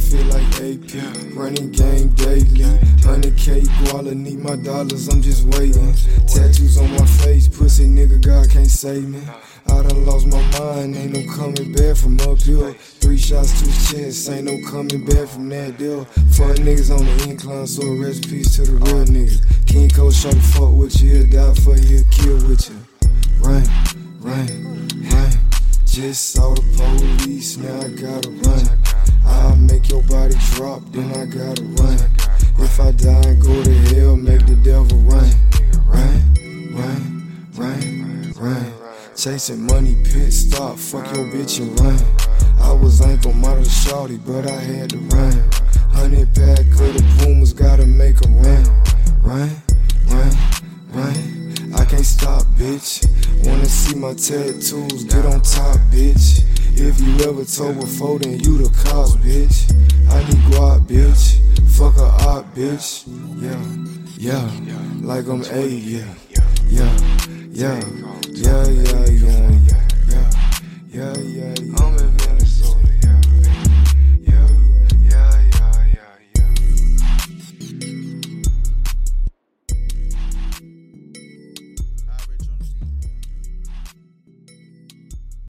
feel like AP, running game daily. 100K guala, need my dollars, I'm just waiting. Tattoos on my face, pussy nigga, God can't save me. I done lost my mind, ain't no coming back from up here. 3 shots to his chest, ain't no coming back from that deal. Fuck niggas on the incline, so rest in peace to the real niggas. King Cole shot the fuck with you, he'll die for you, he'll kill with you. Run, run, run. Just saw the police, now I gotta run. I'll make your body drop, then I gotta run. If I die and go to hell, make the devil run. Run, run, run, run. Chasing money, pit stop, fuck your bitch and run. I was ankle model shorty, but I had to run. 100 pack of the Pumas, gotta make 'em run. Run, run, run. I can't stop, bitch. Wanna see my tattoos, get on top, bitch. If you ever told before, then you the cops, bitch. I need guap, bitch. Fuck a op, bitch. Yeah, like I'm A, yeah, yeah, yeah, yeah, yeah, yeah.